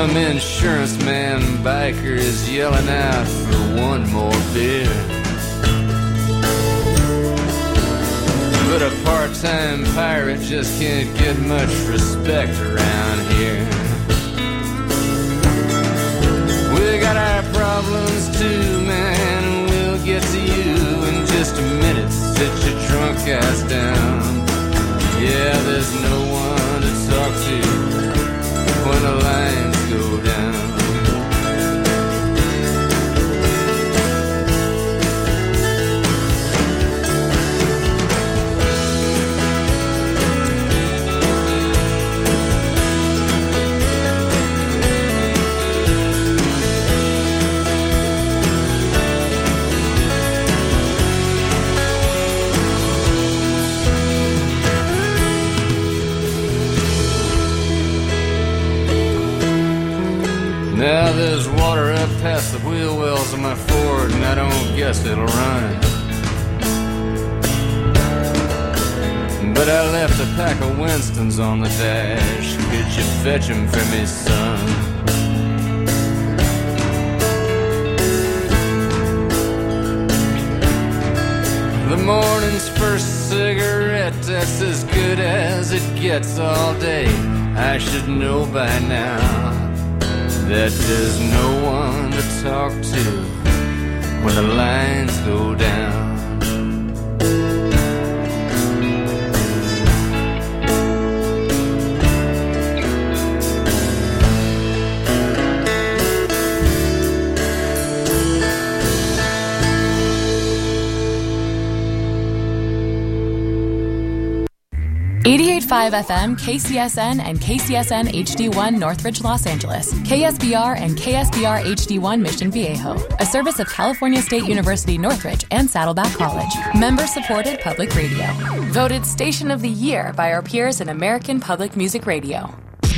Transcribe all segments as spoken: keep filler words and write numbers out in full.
Some insurance man biker is yelling out for one more beer. But a part-time pirate just can't get much respect around here. We got our problems too, man, and we'll get to you in just a minute. Sit your drunk ass down. Yeah, there's no one to talk to when the lines go down. Now there's water up past the wheel wells of my Ford, and I don't guess it'll run. But I left a pack of Winstons on the dash. Could you fetch 'em for me, son? The morning's first cigarette, that's as good as it gets all day. I should know by now that there's no one to talk to when the lines go down. eighty-eight point five F M, K C S N, and K C S N H D one Northridge, Los Angeles. K S B R and K S B R H D one Mission Viejo. A service of California State University Northridge and Saddleback College. Member-supported public radio. Voted Station of the Year by our peers in American Public Music Radio.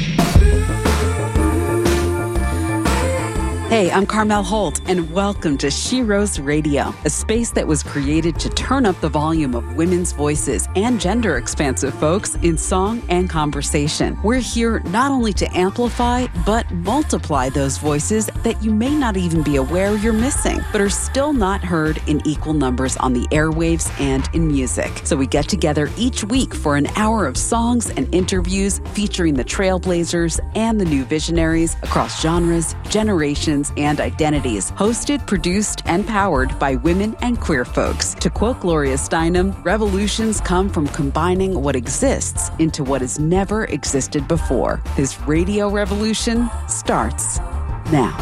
Hey, I'm Carmel Holt, and welcome to She Rose Radio, a space that was created to turn up the volume of women's voices and gender-expansive folks in song and conversation. We're here not only to amplify, but multiply those voices that you may not even be aware you're missing, but are still not heard in equal numbers on the airwaves and in music. So we get together each week for an hour of songs and interviews featuring the trailblazers and the new visionaries across genres, generations, and identities. Hosted, produced, and powered by women and queer folks. To quote Gloria Steinem, revolutions come from combining what exists into what has never existed before. This radio revolution starts now.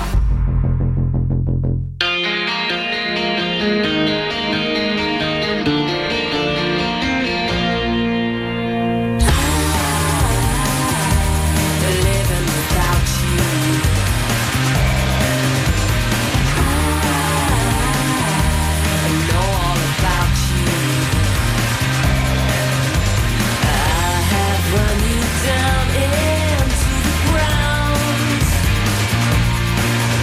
Down into the ground.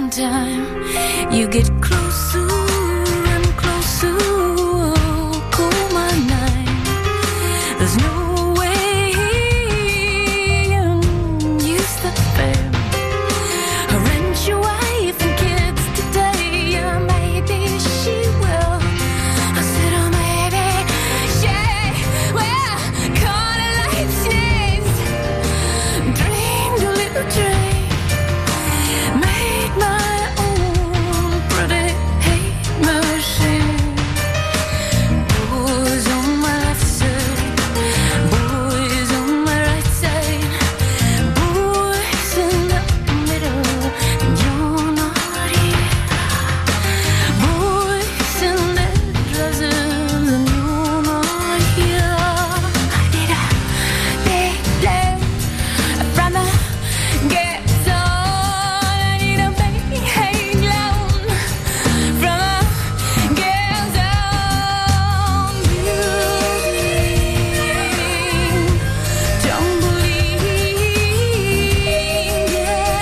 in time, you get closer and closer. Cool my mind. There's no way you stop fair. Arrange your wife and kids today. Yeah, maybe she will. I said, oh, maybe, yeah. Well, caught a lightning, dreamed a little dream, made my own pretty hate machine. Boys on my left side, boys on my right side, boys in the middle, and you're not here. Boys in their dresses, and you're not here. I need a big leg from the get-go. I need a big hang loan from the get-go. Tumbling, yeah.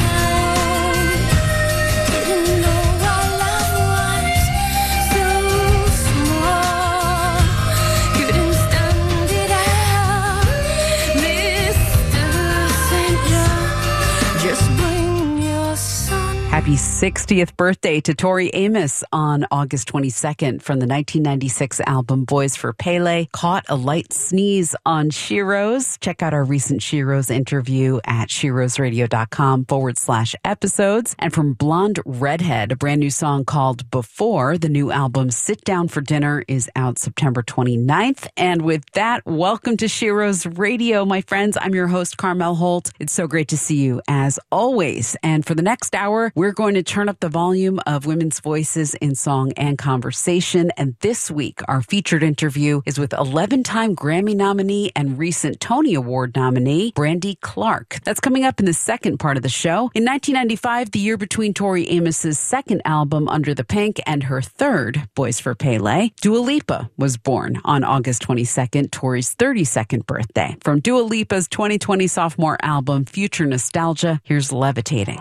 Didn't know our love was so small. Couldn't stand it out, Mister Saint John. Just bring your son. Happy sixtieth birthday to Tori Amos on August twenty-second from the nineteen ninety-six album Boys for Pele. Caught a light sneeze on Sheroes. Check out our recent Sheroes interview at sherosradio.com forward slash episodes. And from Blonde Redhead, a brand new song called Before. The new album Sit Down for Dinner is out September twenty-ninth. And with that, welcome to Sheroes Radio, my friends. I'm your host, Carmel Holt. It's so great to see you as always. And for the next hour, we're going to turn up the volume of women's voices in song and conversation. And this week, our featured interview is with eleven-time Grammy nominee and recent Tony Award nominee, Brandi Clark. That's coming up in the second part of the show. In nineteen ninety-five, the year between Tori Amos's second album, Under the Pink, and her third, Boys for Pele, Dua Lipa was born on August twenty-second, Tori's thirty-second birthday. From Dua Lipa's twenty twenty sophomore album, Future Nostalgia, here's Levitating.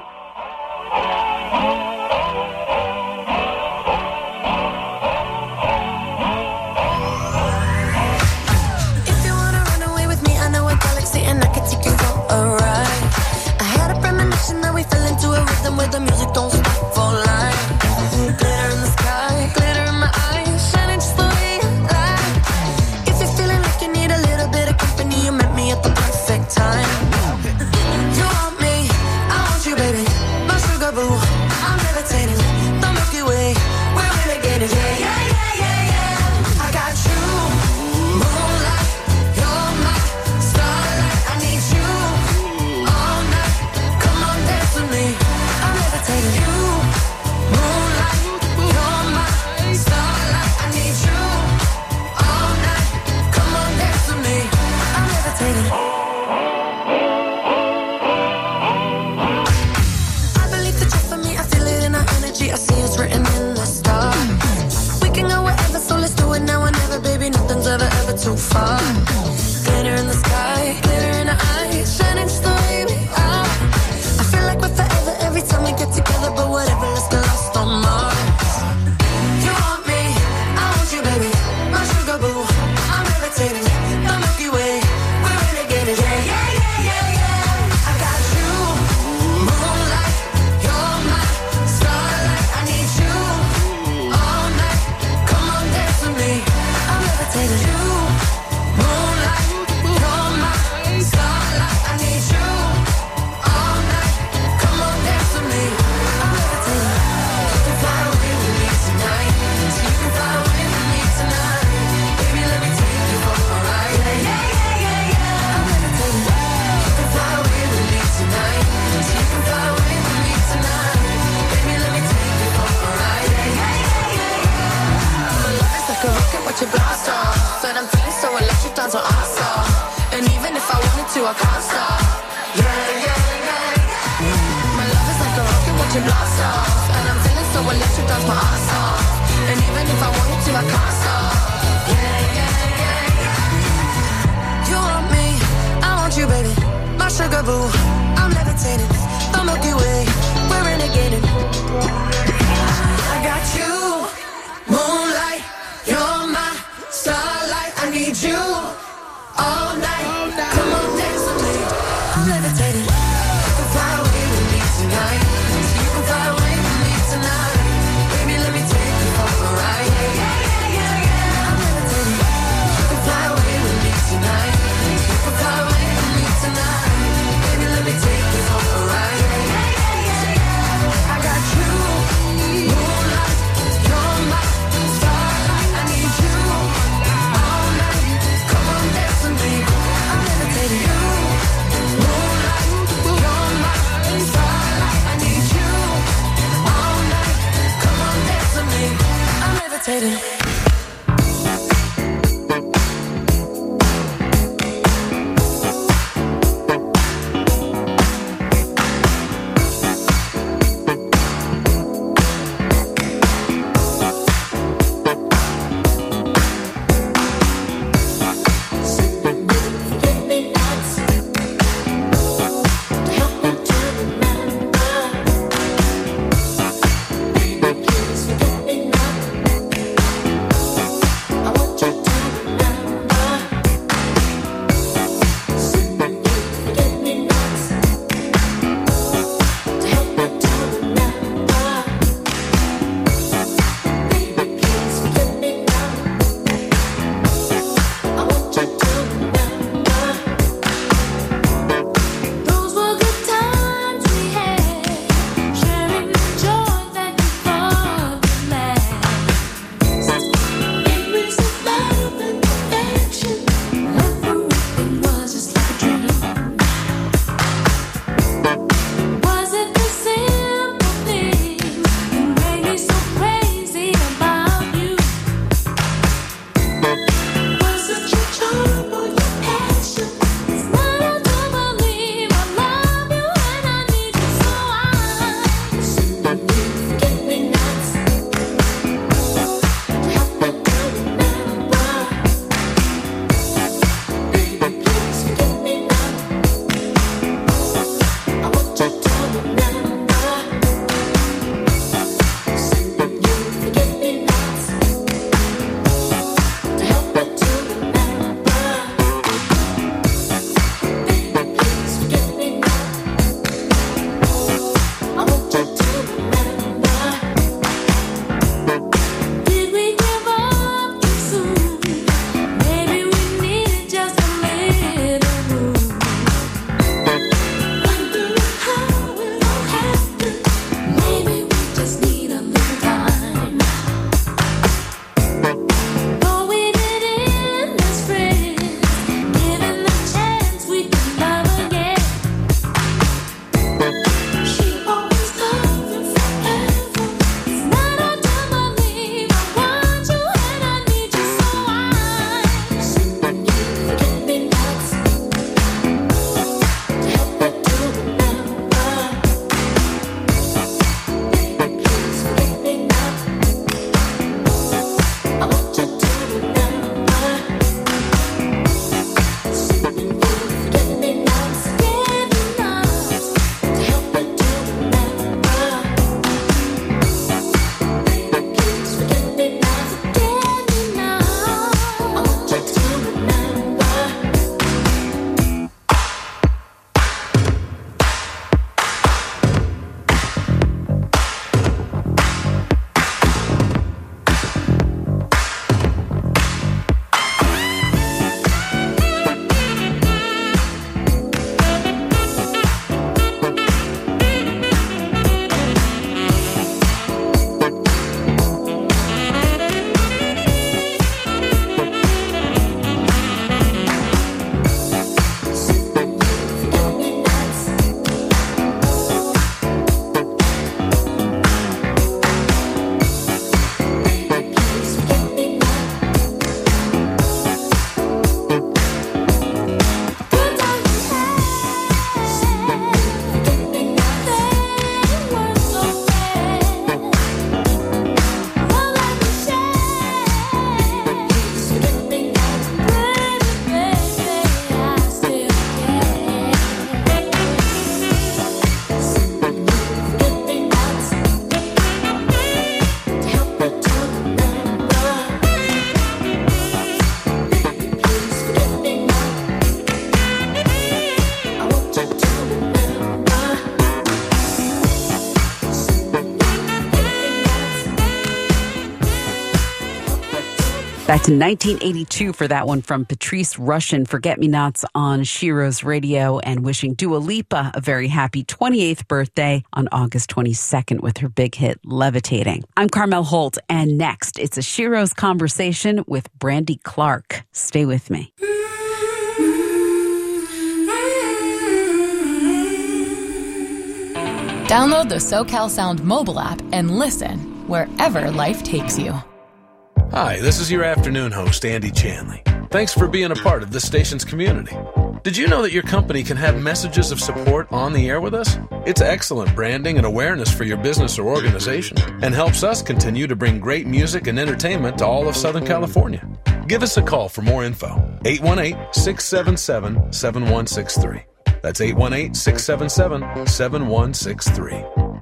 If you wanna run away with me, I know a galaxy and I can take you for a ride. I had a premonition that we fell into a rhythm where the music don't stop for life. Glitter in the sky, glitter in my eyes, shining just the way you like. If you're feeling like you need a little bit of company, you met me at the perfect time. You want me, I want you, baby. My sugar boo, I'm levitating. The Milky Way, we're renegading. Yeah, yeah, yeah, yeah, yeah. I got you, moonlight. You're my starlight. I need you all night. Come on, dance with me. I'm levitating. You, moonlight. You're my starlight. I need you all night. Come on, dance with me. I'm levitating. I believe that you're for me. I feel it in our energy. I see it's written in the stars. We can go wherever, so let's do it now or never, baby. Nothing's ever, ever too far. Glitter in the sky, glitter in our eyes, shining just the way we are. I feel like we're forever every time we get together, but whatever, let's get lost on Mars. You want me, I want you, baby. My sugar boo, I'm levitating. The Milky Way, we're renegading. Yeah, yeah, yeah, yeah, yeah. I got you, moonlight. You're my starlight. I need you all night. Come on, dance with me. I'm levitating. You, moonlight. You're my starlight. I need you all night. Come on, dance with me. I'm levitating. You can fly away with me tonight. So you can fly away with me tonight. Baby, let me take you for a ride. Yeah, yeah, yeah, yeah. I'm levitating. You can fly away with me tonight. So you can fly away with me tonight. Baby, let me take you for a ride. Yeah, yeah, yeah, yeah. It's like a rocket, watch it blast off. And I'm feeling so electric, dance on awesome. And even if I wanted to, I can't stop. Yeah, yeah, yeah. My love is like a rocket, watch it blast off. And I'm feeling so electric, dance my ass off. And even if I wanted to, I can't stop. Yeah, yeah, yeah, yeah. You want me, I want you, baby. My sugar boo, I'm levitating. The Milky Way, we're renegading. I got you, moonlight, you're my starlight. I need you all night. Come on, dance with me. I'm levitating. You can fly away with me tonight. You can fly away with me tonight. Baby, let me take you for a ride. Yeah, yeah, yeah, yeah. I'm levitating. You can fly away with me tonight. You can fly away with me tonight. Baby, let me take you for a ride. Yeah, yeah, yeah, yeah. I got you, moonlight, you're my starlight. I need you all night. Come on, dance with me. I'm levitating. You, moonlight, you're my starlight. I need you all night. Come on, dance with me. I'm levitating. Back to nineteen eighty-two for that one from Patrice Rushen, Forget-Me-Nots on Shiro's Radio, and wishing Dua Lipa a very happy twenty-eighth birthday on August twenty-second with her big hit Levitating. I'm Carmel Holt, and next it's a Shiro's Conversation with Brandy Clark. Stay with me. Download the SoCal Sound mobile app and listen wherever life takes you. Hi, this is your afternoon host, Andy Chanley. Thanks for being a part of this station's community. Did you know that your company can have messages of support on the air with us? It's excellent branding and awareness for your business or organization, and helps us continue to bring great music and entertainment to all of Southern California. Give us a call for more info. eight one eight, six seven seven, seven one six three. That's eight one eight, six seven seven, seven one six three.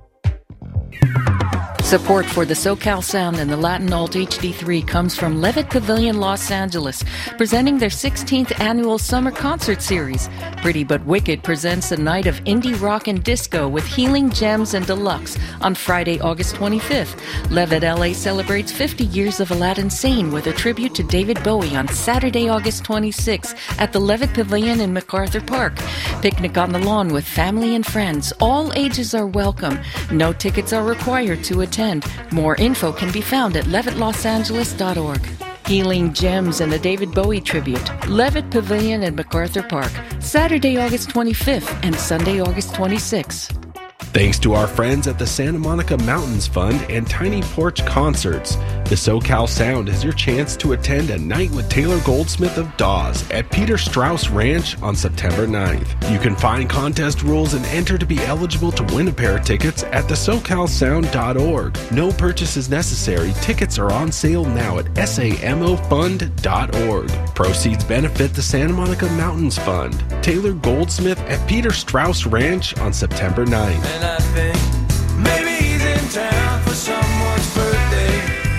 Support for the SoCal Sound and the Latin Alt H D three comes from Levitt Pavilion Los Angeles, presenting their sixteenth annual summer concert series. Pretty But Wicked presents a night of indie rock and disco with Healing Gems and Deluxe on Friday, August twenty-fifth. Levitt L A celebrates fifty years of Aladdin Sane with a tribute to David Bowie on Saturday, August twenty-sixth at the Levitt Pavilion in MacArthur Park. Picnic on the lawn with family and friends. All ages are welcome. No tickets are required to attend. More info can be found at levitt los angeles dot org. Healing Gems and a David Bowie tribute. Levitt Pavilion at MacArthur Park. Saturday, August twenty-fifth and Sunday, August twenty-sixth. Thanks to our friends at the Santa Monica Mountains Fund and Tiny Porch Concerts, the SoCal Sound is your chance to attend a night with Taylor Goldsmith of Dawes at Peter Strauss Ranch on September ninth. You can find contest rules and enter to be eligible to win a pair of tickets at the socal sound dot org. No purchase is necessary. Tickets are on sale now at samo fund dot org. Proceeds benefit the Santa Monica Mountains Fund. Taylor Goldsmith at Peter Strauss Ranch on September ninth. And I think maybe he's in town for someone's birthday.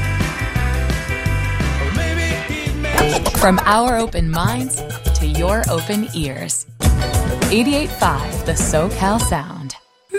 Or maybe he met... From our open minds to your open ears. eighty-eight point five, the SoCal Sound.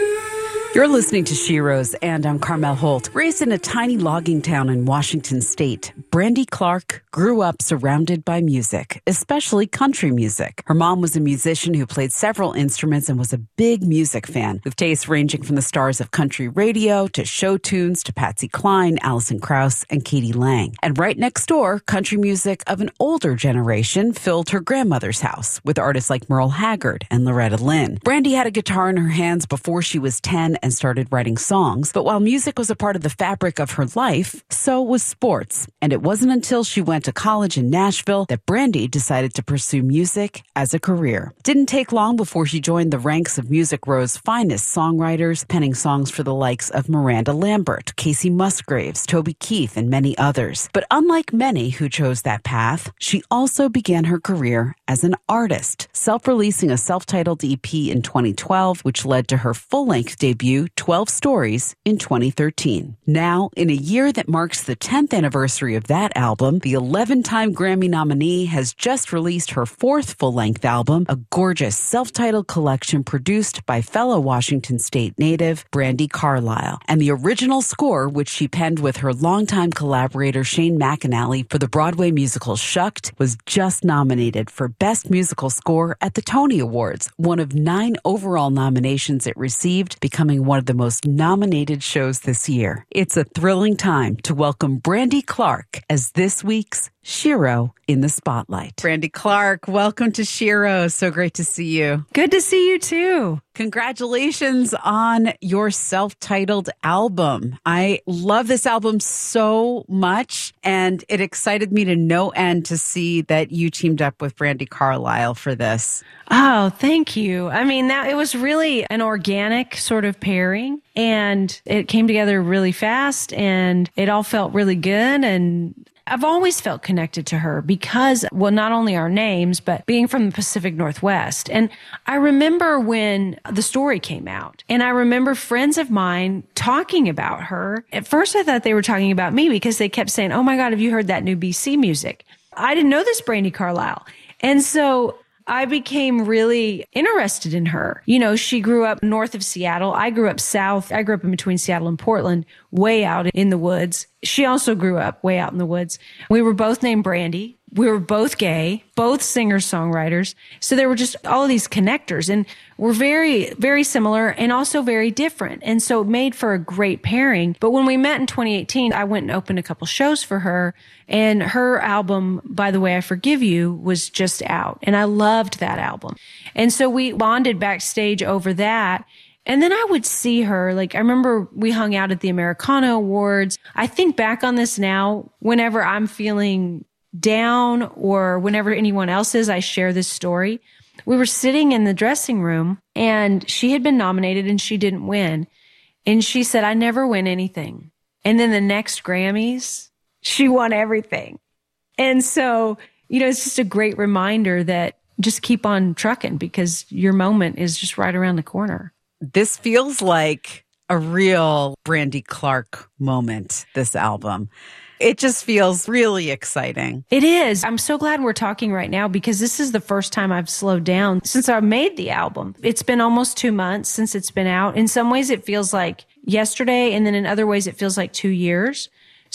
You're listening to Shiro's, and I'm Carmel Holt. Raised in a tiny logging town in Washington State, Brandy Clark grew up surrounded by music, especially country music. Her mom was a musician who played several instruments and was a big music fan, with tastes ranging from the stars of country radio to show tunes to Patsy Cline, Alison Krauss, and Katie Lang. And right next door, country music of an older generation filled her grandmother's house, with artists like Merle Haggard and Loretta Lynn. Brandy had a guitar in her hands before she was ten and started writing songs, but while music was a part of the fabric of her life, so was sports. And it wasn't until she went to college in Nashville that Brandy decided to pursue music as a career. Didn't take long before she joined the ranks of Music Row's finest songwriters, penning songs for the likes of Miranda Lambert, Casey Musgraves, Toby Keith, and many others. But unlike many who chose that path, she also began her career as an artist, self-releasing a self-titled E P in twenty twelve, which led to her full-length debut, twelve Stories, in twenty thirteen. Now, in a year that marks the tenth anniversary of that album, the eleven-time Grammy nominee has just released her fourth full-length album, a gorgeous self-titled collection produced by fellow Washington State native Brandi Carlile. And the original score, which she penned with her longtime collaborator Shane McAnally for the Broadway musical Shucked, was just nominated for Best Musical Score at the Tony Awards, one of nine overall nominations it received, becoming one of the most nominated shows this year. It's a thrilling time to welcome Brandy Clark as this week's Shiro in the Spotlight. Brandy Clark, welcome to Shiro. So great to see you. Good to see you too. Congratulations on your self-titled album. I love this album so much, and it excited me to no end to see that you teamed up with Brandi Carlile for this. Oh, thank you. I mean, that it was really an organic sort of pairing, and it came together really fast, and it all felt really good. And I've always felt connected to her because, well, not only our names, but being from the Pacific Northwest. And I remember when the story came out, and I remember friends of mine talking about her. At first, I thought they were talking about me because they kept saying, "Oh my God, have you heard that new B C music?" I didn't know this Brandi Carlile. And so I became really interested in her. You know, she grew up north of Seattle. I grew up south. I grew up in between Seattle and Portland, way out in the woods. She also grew up way out in the woods. We were both named Brandy. We were both gay, both singer-songwriters. So there were just all of these connectors, and we're very, very similar and also very different. And so it made for a great pairing. But when we met in twenty eighteen, I went and opened a couple shows for her, and her album, By the Way I Forgive You, was just out. And I loved that album. And so we bonded backstage over that. And then I would see her, like, I remember we hung out at the Americana Awards. I think back on this now, whenever I'm feeling down or whenever anyone else is, I share this story. We were sitting in the dressing room and she had been nominated and she didn't win. And she said, I never win anything. And then the next Grammys, she won everything. And so, you know, it's just a great reminder that just keep on trucking because your moment is just right around the corner. This feels like a real Brandy Clark moment, this album. It just feels really exciting. It is. I'm so glad we're talking right now because this is the first time I've slowed down since I made the album. It's been almost two months since it's been out. In some ways, it feels like yesterday, and then in other ways, it feels like two years.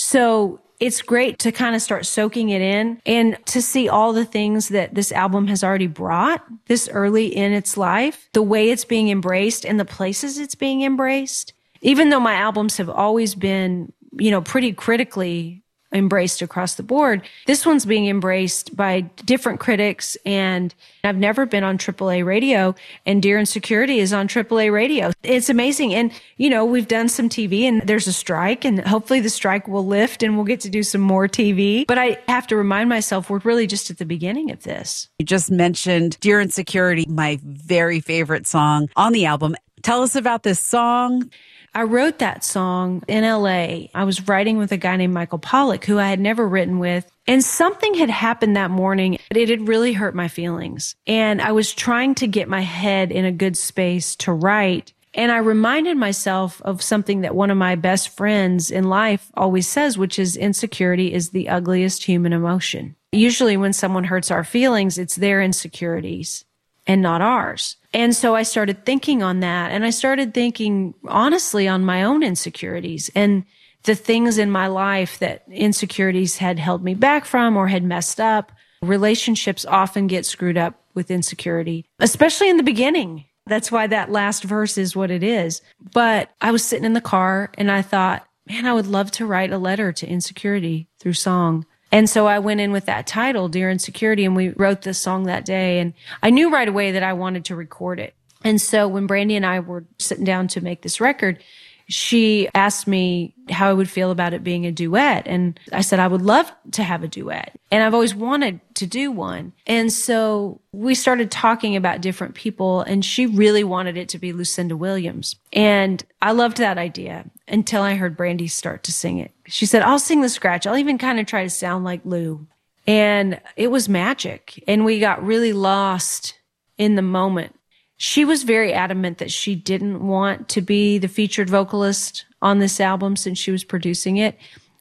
So it's great to kind of start soaking it in and to see all the things that this album has already brought this early in its life, the way it's being embraced and the places it's being embraced. Even though my albums have always been, you know, pretty critically embraced across the board, this one's being embraced by different critics. And I've never been on triple A radio, and Dear Insecurity is on triple A radio. It's amazing. And, you know, we've done some T V and there's a strike, and hopefully the strike will lift and we'll get to do some more T V. But I have to remind myself we're really just at the beginning of this. You just mentioned Dear Insecurity, my very favorite song on the album. Tell us about this song. I wrote that song in L A. I was writing with a guy named Michael Pollack, who I had never written with. And something had happened that morning. It had really hurt my feelings. And I was trying to get my head in a good space to write. And I reminded myself of something that one of my best friends in life always says, which is insecurity is the ugliest human emotion. Usually when someone hurts our feelings, it's their insecurities and not ours. And so I started thinking on that, and I started thinking honestly on my own insecurities and the things in my life that insecurities had held me back from or had messed up. Relationships often get screwed up with insecurity, especially in the beginning. That's why that last verse is what it is. But I was sitting in the car and I thought, man, I would love to write a letter to insecurity through song. And so I went in with that title, Dear Insecurity, and we wrote this song that day. And I knew right away that I wanted to record it. And so when Brandy and I were sitting down to make this record, she asked me how I would feel about it being a duet. And I said, I would love to have a duet. And I've always wanted to do one. And so we started talking about different people, and she really wanted it to be Lucinda Williams. And I loved that idea until I heard Brandy start to sing it. She said, I'll sing the scratch. I'll even kind of try to sound like Lou. And it was magic. And we got really lost in the moment. She was very adamant that she didn't want to be the featured vocalist on this album since she was producing it.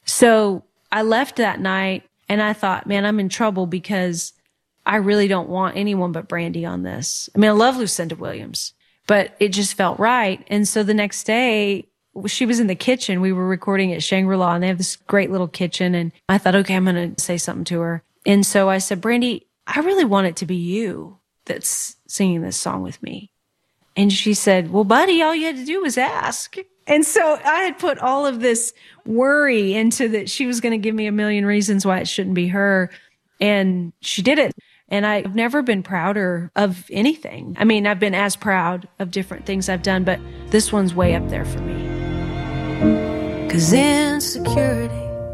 So I left that night and I thought, man, I'm in trouble because I really don't want anyone but Brandy on this. I mean, I love Lucinda Williams, but it just felt right. And so the next day, she was in the kitchen. We were recording at Shangri-La, and they have this great little kitchen. And I thought, okay, I'm going to say something to her. And so I said, Brandy, I really want it to be you that's singing this song with me. And she said, well, buddy, all you had to do was ask. And so I had put all of this worry into that she was going to give me a million reasons why it shouldn't be her. And she did it. And I've never been prouder of anything. I mean, I've been as proud of different things I've done, but this one's way up there for me. 'Cause insecurity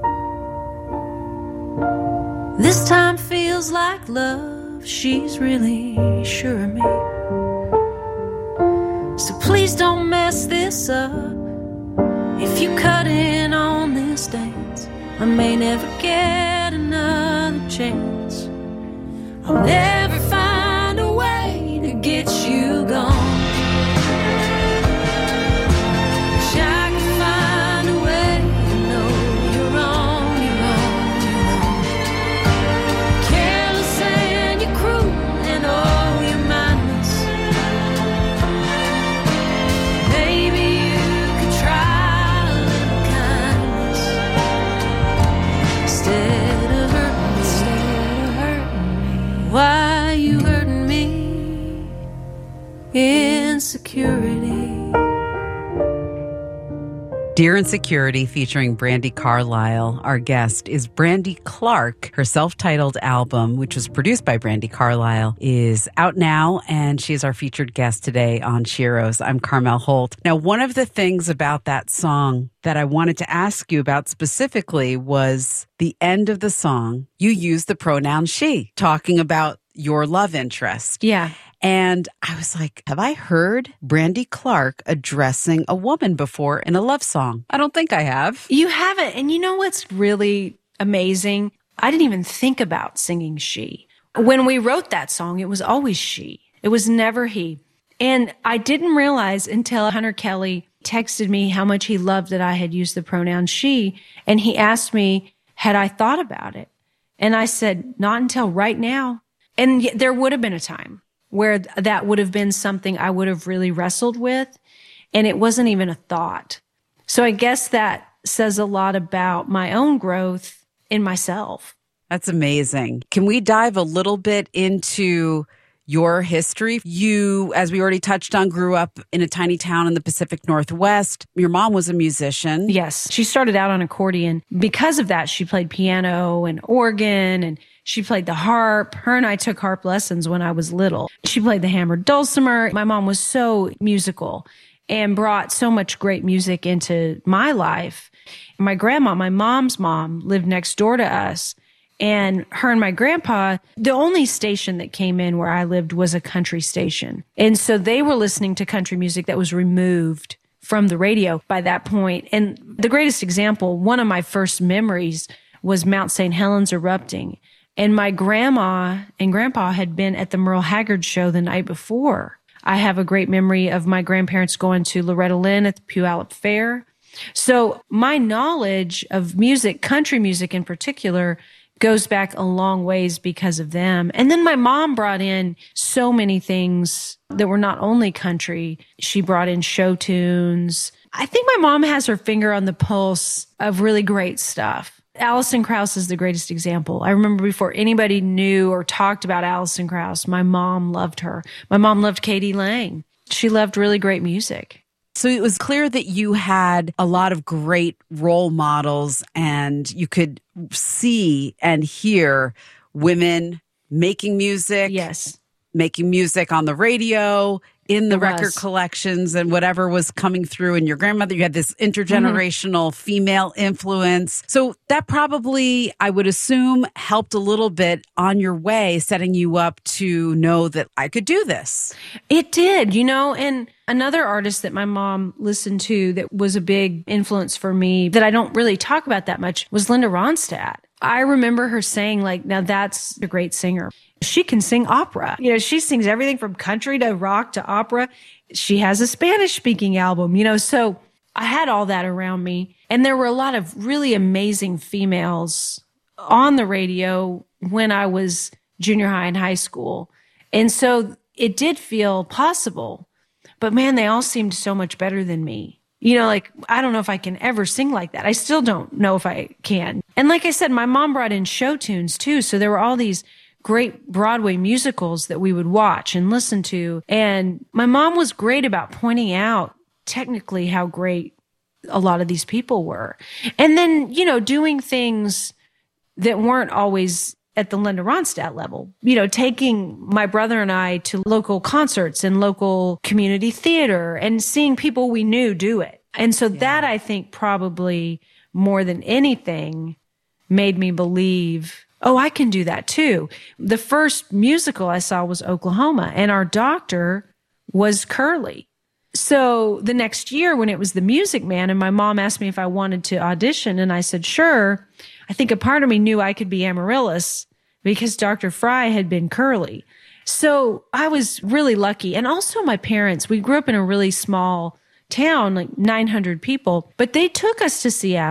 this time feels like love. She's really sure of me. So please don't mess this up. If you cut in on this dance, I may never get another chance. I'll never find a way to get you gone. Wish I could find a way to know you're wrong, you're wrong, you're wrong. Careless and you're cruel and all. Dear Insecurity featuring Brandi Carlile. Our guest is Brandi Clark. Her self-titled album, which was produced by Brandi Carlile, is out now, and she is our featured guest today on Sheroes. I'm Carmel Holt. Now, one of the things about that song that I wanted to ask you about specifically was the end of the song. You used the pronoun she, talking about your love interest. Yeah. And I was like, have I heard Brandi Clark addressing a woman before in a love song? I don't think I have. You haven't. And you know what's really amazing? I didn't even think about singing she. When we wrote that song, it was always she. It was never he. And I didn't realize until Hunter Kelly texted me how much he loved that I had used the pronoun she. And he asked me, had I thought about it? And I said, not until right now. And yet there would have been a time where that would have been something I would have really wrestled with, and it wasn't even a thought. So I guess that says a lot about my own growth in myself. That's amazing. Can we dive a little bit into your history? You, as we already touched on, grew up in a tiny town in the Pacific Northwest. Your mom was a musician. Yes. She started out on accordion. Because of that, she played piano and organ, and she played the harp. Her and I took harp lessons when I was little. She played the hammered dulcimer. My mom was so musical and brought so much great music into my life. My grandma, my mom's mom, lived next door to us. And her and my grandpa, the only station that came in where I lived was a country station. And so they were listening to country music that was removed from the radio by that point. And the greatest example, one of my first memories was Mount Saint Helens erupting. And my grandma and grandpa had been at the Merle Haggard show the night before. I have a great memory of my grandparents going to Loretta Lynn at the Puyallup Fair. So my knowledge of music, country music in particular, goes back a long ways because of them. And then my mom brought in so many things that were not only country. She brought in show tunes. I think my mom has her finger on the pulse of really great stuff. Alison Krauss is the greatest example. I remember before anybody knew or talked about Alison Krauss, my mom loved her. My mom loved Katie Lang. She loved really great music. So it was clear that you had a lot of great role models, and you could see and hear women making music. Yes. Making music on the radio, in the It record was. collections, and whatever was coming through. And your grandmother, you had this intergenerational mm-hmm. female influence. So that probably, I would assume, helped a little bit on your way, setting you up to know that I could do this. It did, you know, and another artist that my mom listened to that was a big influence for me that I don't really talk about that much was Linda Ronstadt. I remember her saying, like, now that's a great singer. She can sing opera. You know, she sings everything from country to rock to opera. She has a Spanish speaking album, you know, so I had all that around me. And there were a lot of really amazing females on the radio when I was junior high and high school. And so it did feel possible, but man, they all seemed so much better than me. You know, like, I don't know if I can ever sing like that. I still don't know if I can. And like I said, my mom brought in show tunes too. So there were all these great Broadway musicals that we would watch and listen to. And my mom was great about pointing out technically how great a lot of these people were. And then, you know, doing things that weren't always at the Linda Ronstadt level, you know, taking my brother and I to local concerts and local community theater and seeing people we knew do it. And so yeah. that, I think, probably more than anything made me believe, oh, I can do that too. The first musical I saw was Oklahoma, and our doctor was Curly. So the next year when it was The Music Man, and my mom asked me if I wanted to audition, and I said, sure. I think a part of me knew I could be Amaryllis because Doctor Fry had been Curly. So I was really lucky. And also my parents, we grew up in a really small town, like nine hundred people, but they took us to Seattle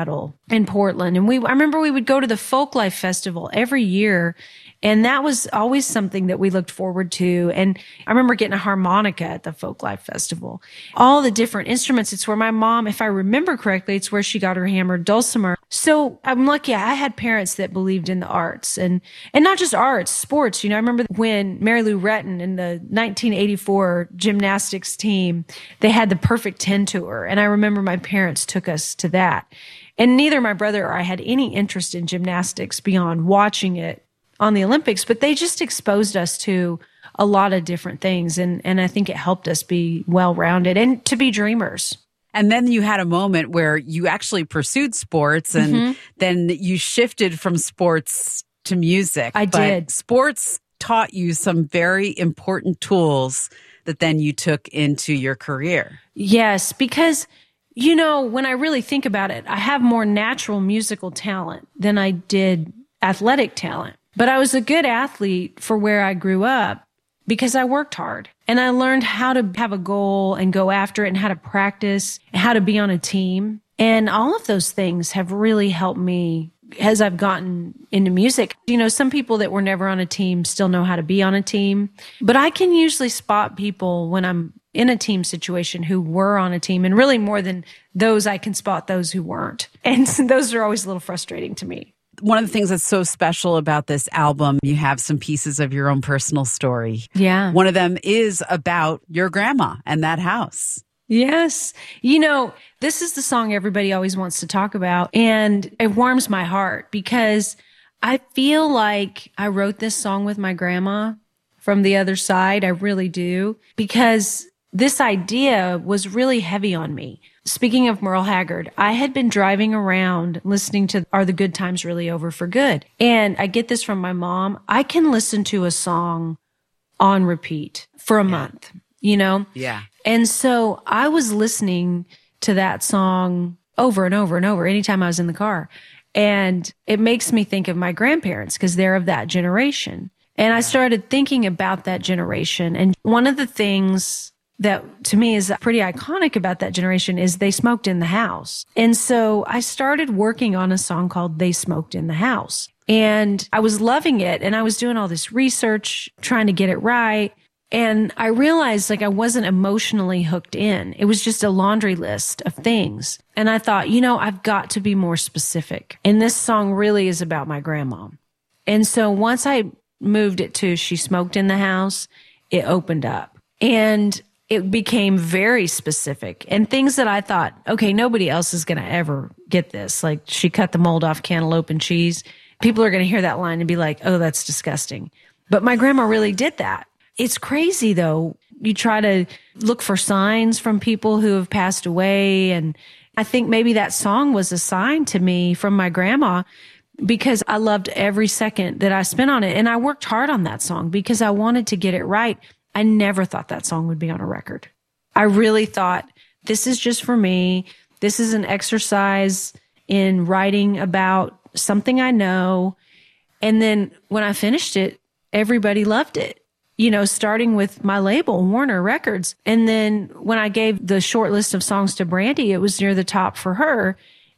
in Portland. And we, I remember we would go to the Folklife Festival every year. And that was always something that we looked forward to. And I remember getting a harmonica at the Folklife Festival. All the different instruments. It's where my mom, if I remember correctly, it's where she got her hammered dulcimer. So I'm lucky. I had parents that believed in the arts and, and not just arts, sports. You know, I remember when Mary Lou Retton in the nineteen eighty-four gymnastics team, they had the Perfect ten tour. And I remember my parents took us to that. And neither my brother or I had any interest in gymnastics beyond watching it on the Olympics, but they just exposed us to a lot of different things. And, and I think it helped us be well-rounded and to be dreamers. And then you had a moment where you actually pursued sports and mm-hmm. then you shifted from sports to music. I but did. Sports taught you some very important tools that then you took into your career. Yes, because, you know, when I really think about it, I have more natural musical talent than I did athletic talent. But I was a good athlete for where I grew up because I worked hard and I learned how to have a goal and go after it and how to practice and how to be on a team. And all of those things have really helped me as I've gotten into music. You know, some people that were never on a team still know how to be on a team, but I can usually spot people when I'm in a team situation who were on a team, and really more than those, I can spot those who weren't. And those are always a little frustrating to me. One of the things that's so special about this album, you have some pieces of your own personal story. Yeah. One of them is about your grandma and that house. Yes. You know, this is the song everybody always wants to talk about. And it warms my heart because I feel like I wrote this song with my grandma from the other side. I really do. Because this idea was really heavy on me. Speaking of Merle Haggard, I had been driving around listening to Are the Good Times Really Over for Good? And I get this from my mom. I can listen to a song on repeat for a yeah. month, you know? Yeah. And so I was listening to that song over and over and over anytime I was in the car. And it makes me think of my grandparents because they're of that generation. And yeah. I started thinking about that generation. And one of the things that to me is pretty iconic about that generation is they smoked in the house. And so I started working on a song called They Smoked in the House. And I was loving it. And I was doing all this research, trying to get it right. And I realized like I wasn't emotionally hooked in. It was just a laundry list of things. And I thought, you know, I've got to be more specific. And this song really is about my grandma. And so once I moved it to She Smoked in the House, it opened up. And it became very specific and things that I thought, okay, nobody else is going to ever get this. Like she cut the mold off cantaloupe and cheese. People are going to hear that line and be like, oh, that's disgusting. But my grandma really did that. It's crazy though. You try to look for signs from people who have passed away. And I think maybe that song was a sign to me from my grandma because I loved every second that I spent on it. And I worked hard on that song because I wanted to get it right. I never thought that song would be on a record. I really thought this is just for me. This is an exercise in writing about something I know. And then when I finished it, everybody loved it, you know, starting with my label, Warner Records. And then when I gave the short list of songs to Brandy, it was near the top for her.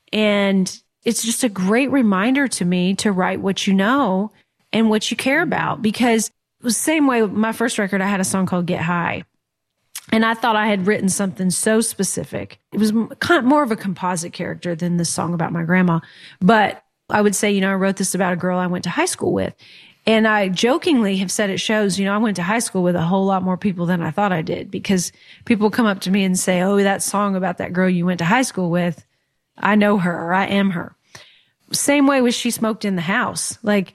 And it's just a great reminder to me to write what you know and what you care about because it was the same way with my first record, I had a song called Get High. And I thought I had written something so specific. It was kind of more of a composite character than this song about my grandma. But I would say, you know, I wrote this about a girl I went to high school with. And I jokingly have said at shows, you know, I went to high school with a whole lot more people than I thought I did because people come up to me and say, oh, that song about that girl you went to high school with, I know her or I am her. Same way with She Smoked in the House. Like,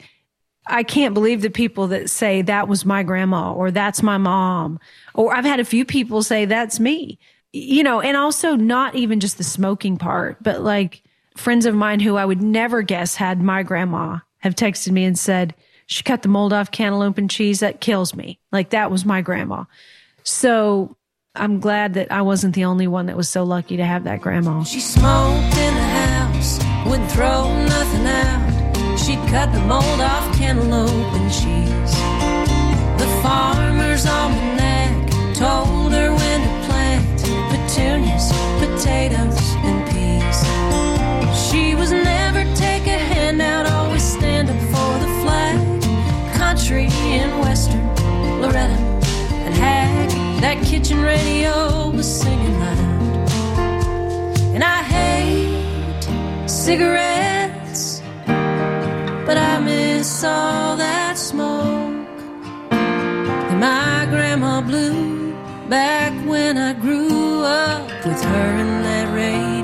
I can't believe the people that say that was my grandma or that's my mom. Or I've had a few people say that's me, you know, and also not even just the smoking part, but like friends of mine who I would never guess had my grandma have texted me and said, she cut the mold off cantaloupe and cheese. That kills me. Like that was my grandma. So I'm glad that I wasn't the only one that was so lucky to have that grandma. She smoked in the house, wouldn't throw nothing out. She'd cut the mold off cantaloupe and cheese. The farmer's almanac told her when to plant petunias, potatoes, and peas. She was never kitchen radio was singing loud. And I hate cigarettes, but I miss all that smoke that my grandma blew back when I grew up with her and that radio.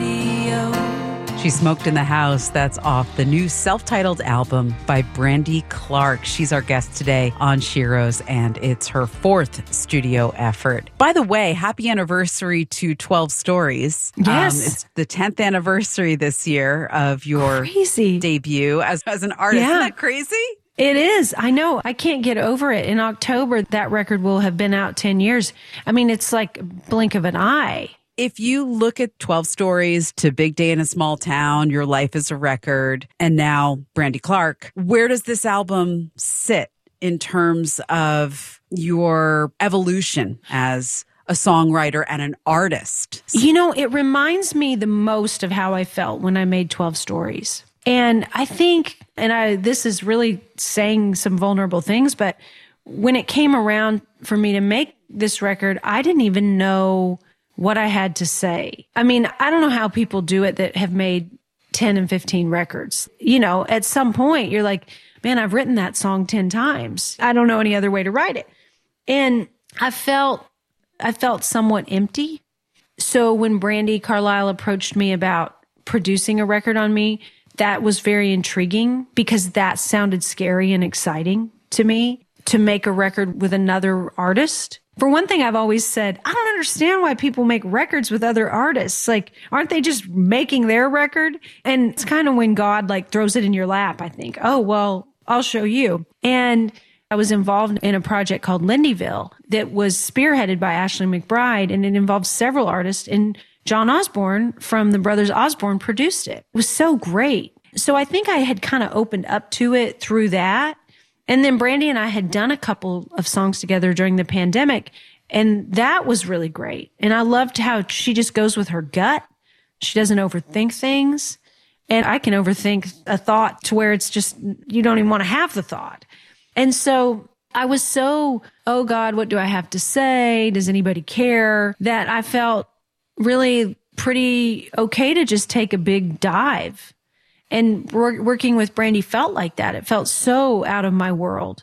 She Smoked in the House. That's off the new self-titled album by Brandy Clark. She's our guest today on Shiro's, and it's her fourth studio effort. By the way, happy anniversary to twelve Stories. Yes. Um, it's the tenth anniversary this year of your crazy debut as, as an artist. Yeah. Isn't that crazy? It is. I know. I can't get over it. In October, that record will have been out ten years. I mean, it's like a blink of an eye. If you look at twelve Stories to Big Day in a Small Town, Your Life is a Record, and now Brandy Clark, where does this album sit in terms of your evolution as a songwriter and an artist? You know, it reminds me the most of how I felt when I made twelve Stories. And I think, and I this is really saying some vulnerable things, but when it came around for me to make this record, I didn't even know what I had to say. I mean, I don't know how people do it that have made ten and fifteen records. You know, at some point you're like, man, I've written that song ten times. I don't know any other way to write it. And I felt, I felt somewhat empty. So when Brandy Carlisle approached me about producing a record on me, that was very intriguing because that sounded scary and exciting to me, to make a record with another artist. For one thing, I've always said, I don't understand why people make records with other artists. Like, aren't they just making their record? And it's kind of when God like throws it in your lap, I think, oh, well, I'll show you. And I was involved in a project called Lindyville that was spearheaded by Ashley McBride, and it involved several artists, and John Osborne from the Brothers Osborne produced it. It was so great. So I think I had kind of opened up to it through that. And then Brandy and I had done a couple of songs together during the pandemic, and that was really great. And I loved how she just goes with her gut. She doesn't overthink things. And I can overthink a thought to where it's just, you don't even want to have the thought. And so I was so, oh God, what do I have to say? Does anybody care? That I felt really pretty okay to just take a big dive. And wor- working with Brandy felt like that. It felt so out of my world.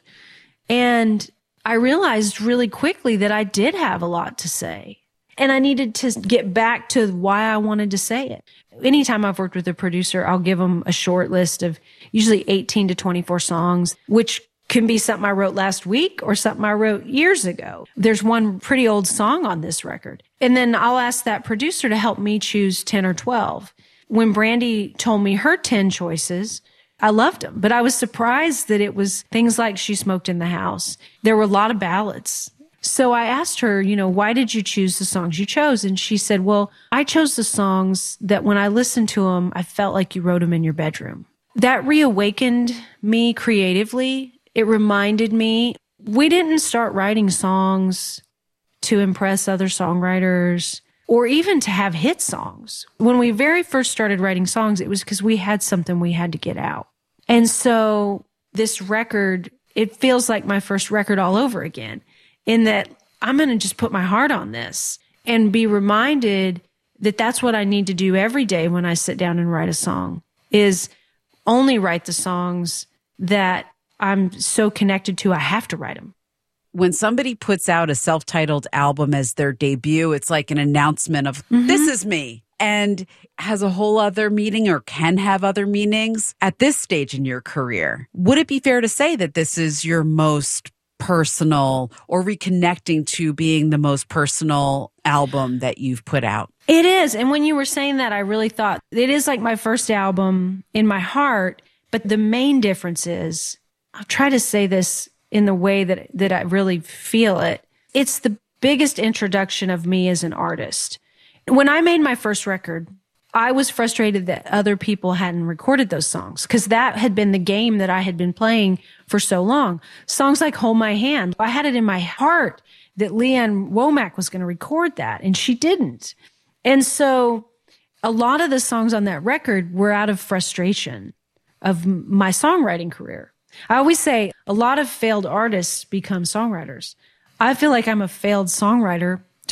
And I realized really quickly that I did have a lot to say. And I needed to get back to why I wanted to say it. Anytime I've worked with a producer, I'll give them a short list of usually eighteen to twenty-four songs, which can be something I wrote last week or something I wrote years ago. There's one pretty old song on this record. And then I'll ask that producer to help me choose ten or twelve. When Brandy told me her ten choices, I loved them, but I was surprised that it was things like She Smoked in the House. There were a lot of ballads. So I asked her, you know, why did you choose the songs you chose? And she said, well, I chose the songs that when I listened to them, I felt like you wrote them in your bedroom. That reawakened me creatively. It reminded me, we didn't start writing songs to impress other songwriters or even to have hit songs. When we very first started writing songs, it was because we had something we had to get out. And so this record, it feels like my first record all over again, in that I'm going to just put my heart on this and be reminded that that's what I need to do every day when I sit down and write a song, is only write the songs that I'm so connected to, I have to write them. When somebody puts out a self-titled album as their debut, it's like an announcement of, mm-hmm. this is me, and has a whole other meaning or can have other meanings at this stage in your career. Would it be fair to say that this is your most personal, or reconnecting to being the most personal album that you've put out? It is. And when you were saying that, I really thought it is like my first album in my heart. But the main difference is, I'll try to say this in the way that, that I really feel it. It's the biggest introduction of me as an artist. When I made my first record, I was frustrated that other people hadn't recorded those songs, because that had been the game that I had been playing for so long. Songs like Hold My Hand, I had it in my heart that Leanne Womack was going to record that, and she didn't. And so a lot of the songs on that record were out of frustration of my songwriting career. I always say a lot of failed artists become songwriters. I feel like I'm a failed songwriter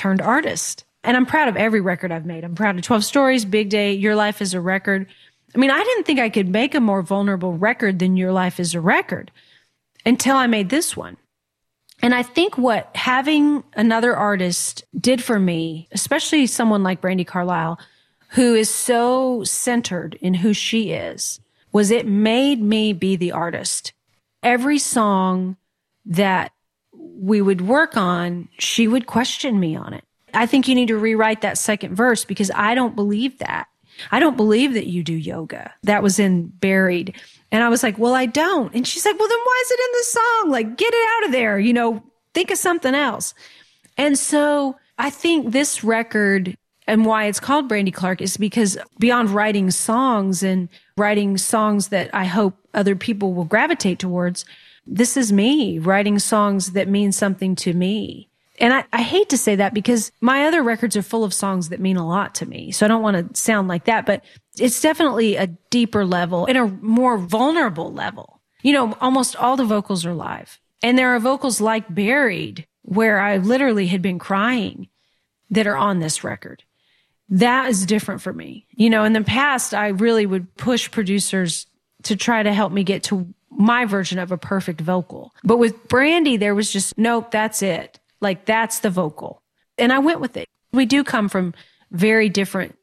turned artist. And I'm proud of every record I've made. I'm proud of twelve Stories, Big Day, Your Life is a Record. I mean, I didn't think I could make a more vulnerable record than Your Life is a Record until I made this one. And I think what having another artist did for me, especially someone like Brandi Carlile, who is so centered in who she is, was it made me be the artist. Every song that we would work on, she would question me on it. I think you need to rewrite that second verse because I don't believe that. I don't believe that you do yoga. That was in Buried. And I was like, well, I don't. And she's like, well, then why is it in the song? Like, get it out of there. You know, think of something else. And so I think this record and why it's called Brandi Clark is because beyond writing songs and writing songs that I hope other people will gravitate towards, this is me writing songs that mean something to me. And I, I hate to say that because my other records are full of songs that mean a lot to me. So I don't want to sound like that, but it's definitely a deeper level and a more vulnerable level. You know, almost all the vocals are live. And there are vocals like Buried, where I literally had been crying, that are on this record. That is different for me. You know, in the past, I really would push producers to try to help me get to my version of a perfect vocal. But with Brandi, there was just, nope, that's it. Like, that's the vocal. And I went with it. We do come from very different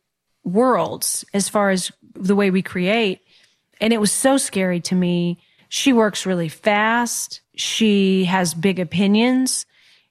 worlds as far as the way we create. And it was so scary to me. She works really fast. She has big opinions.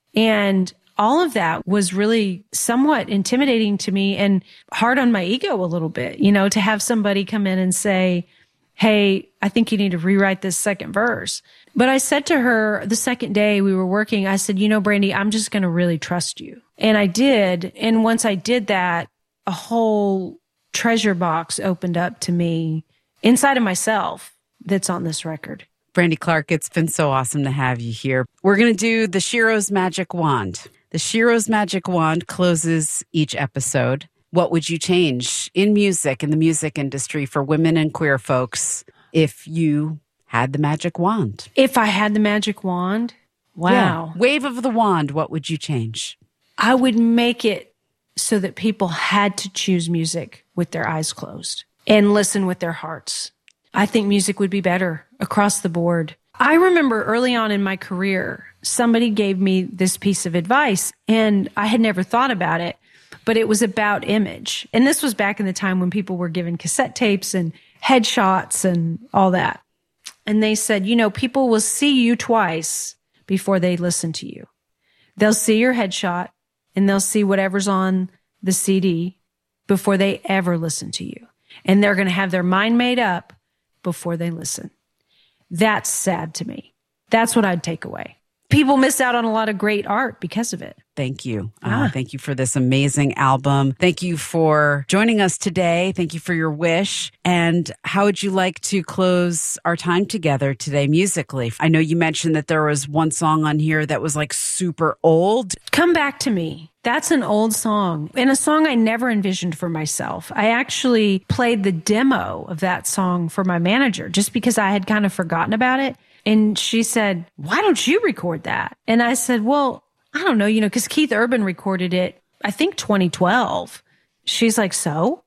And all of that was really somewhat intimidating to me and hard on my ego a little bit, you know, to have somebody come in and say, hey, I think you need to rewrite this second verse. But I said to her the second day we were working, I said, you know, Brandi, I'm just going to really trust you. And I did. And once I did that, a whole treasure box opened up to me inside of myself that's on this record. Brandi Clark, it's been so awesome to have you here. We're going to do the Shero's Magic Wand. The Shero's Magic Wand closes each episode. What would you change in music, in the music industry for women and queer folks if you had the magic wand? If I had the magic wand? Wow. Yeah. Wave of the wand, what would you change? I would make it so that people had to choose music with their eyes closed and listen with their hearts. I think music would be better across the board. I remember early on in my career, somebody gave me this piece of advice, and I had never thought about it, but it was about image. And this was back in the time when people were given cassette tapes and headshots and all that. And they said, you know, people will see you twice before they listen to you. They'll see your headshot and they'll see whatever's on the C D before they ever listen to you. And they're going to have their mind made up before they listen. That's sad to me. That's what I'd take away. People miss out on a lot of great art because of it. Thank you. Ah. Uh, thank you for this amazing album. Thank you for joining us today. Thank you for your wish. And how would you like to close our time together today musically? I know you mentioned that there was one song on here that was like super old. Come Back to Me. That's an old song and a song I never envisioned for myself. I actually played the demo of that song for my manager just because I had kind of forgotten about it. And she said, why don't you record that? And I said, well, I don't know, you know, because Keith Urban recorded it, I think twenty twelve. She's like, so?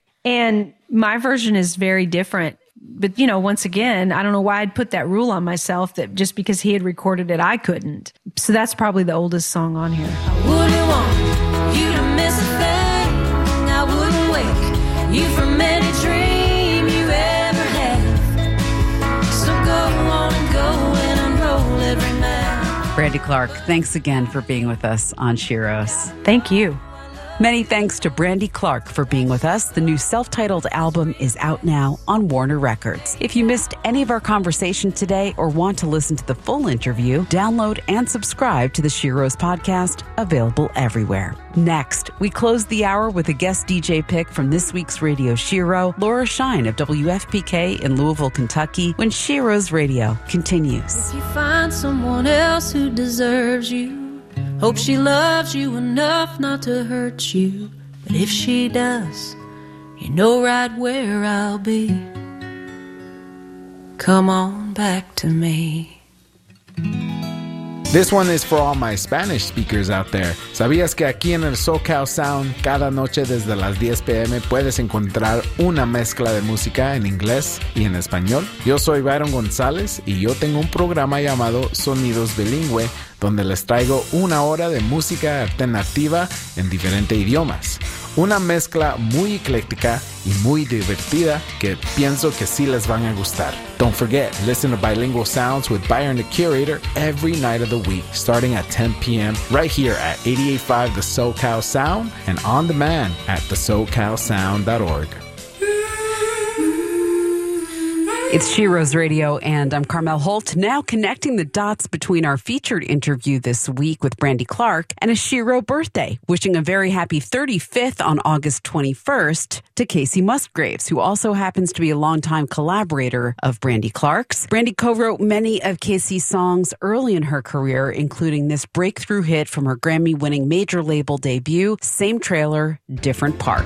And my version is very different. But, you know, once again, I don't know why I'd put that rule on myself that just because he had recorded it, I couldn't. So that's probably the oldest song on here. I wouldn't want you to miss a thing. I wouldn't wake you from any dream you ever had. So go on and go and unroll every night. Brandi Clark, thanks again for being with us on Shero's. Thank you. Many thanks to Brandi Clark for being with us. The new self-titled album is out now on Warner Records. If you missed any of our conversation today or want to listen to the full interview, download and subscribe to the Shero's podcast, available everywhere. Next, we close the hour with a guest D J pick from this week's Radio Shero, Laura Shine of W F P K in Louisville, Kentucky, when Shero's Radio continues. If you find someone else who deserves you, hope she loves you enough not to hurt you. But if she does, you know right where I'll be. Come on back to me. This one is for all my Spanish speakers out there. ¿Sabías que aquí en el SoCal Sound, cada noche desde las diez p m puedes encontrar una mezcla de música en inglés y en español? Yo soy Byron González y yo tengo un programa llamado Sonidos Bilingüe, donde les traigo una hora de música alternativa en diferentes idiomas. Una mezcla muy ecléctica y muy divertida que pienso que sí les van a gustar. Don't forget, listen to Bilingual Sounds with Byron the Curator every night of the week, starting at ten p m right here at eighty-eight point five The SoCal Sound and on demand at the so cal sound dot org. It's She Rose Radio, and I'm Carmel Holt, now connecting the dots between our featured interview this week with Brandy Clark and a Shiro birthday, wishing a very happy thirty-fifth on August twenty-first to Casey Musgraves, who also happens to be a longtime collaborator of Brandy Clark's. Brandy co-wrote many of Casey's songs early in her career, including this breakthrough hit from her Grammy-winning major label debut, Same Trailer, Different Park.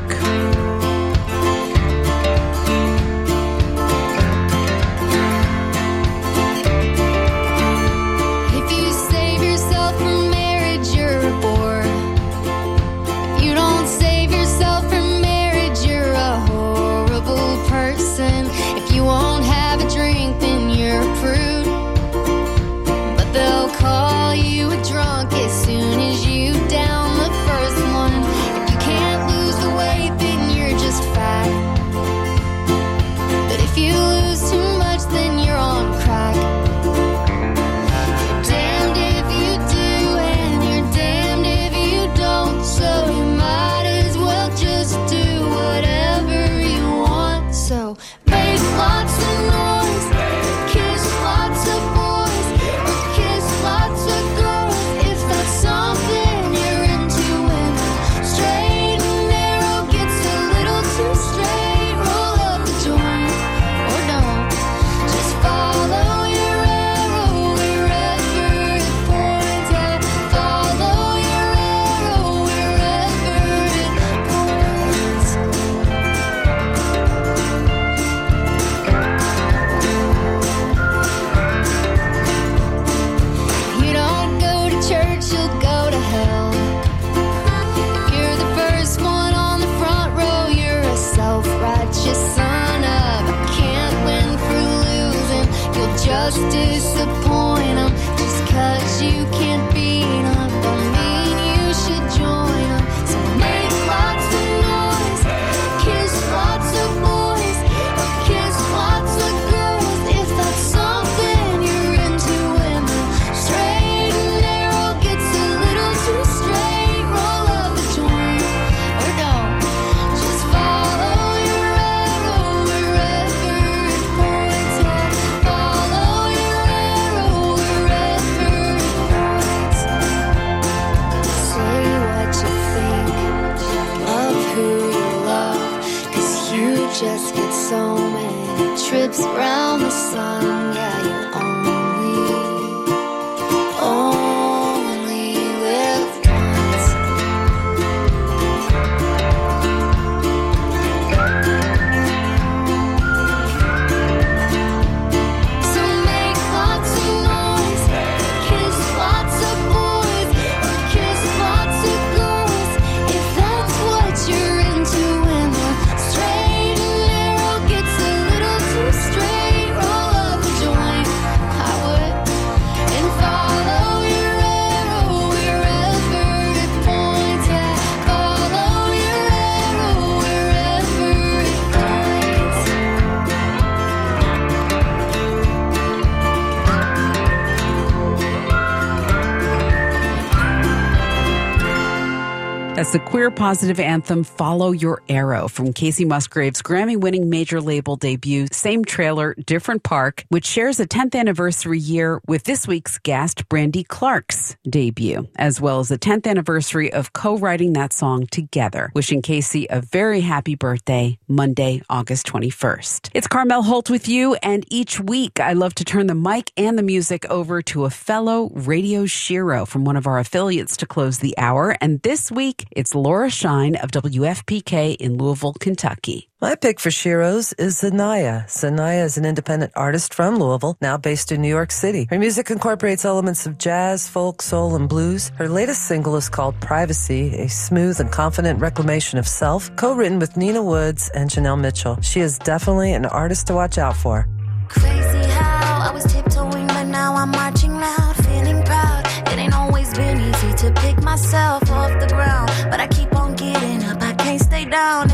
That's the queer positive anthem Follow Your Arrow from Casey Musgraves' Grammy-winning major label debut, Same Trailer, Different Park, which shares a tenth anniversary year with this week's guest, Brandy Clark's debut, as well as the tenth anniversary of co-writing that song together. Wishing Casey a very happy birthday, Monday, August twenty-first. It's Carmel Holt with you, and each week I love to turn the mic and the music over to a fellow radio shiro from one of our affiliates to close the hour, and this week It's Laura Shine of W F P K in Louisville, Kentucky. My pick for Shiro's is Zanaya. Zanaya is an independent artist from Louisville, now based in New York City. Her music incorporates elements of jazz, folk, soul, and blues. Her latest single is called Privacy, a smooth and confident reclamation of self, co-written with Nina Woods and Janelle Mitchell. She is definitely an artist to watch out for. Crazy how I was tiptoeing, but now I'm marching loud, feeling proud. It ain't always been easy to pick myself off the ground, but I keep on getting up, I can't stay down.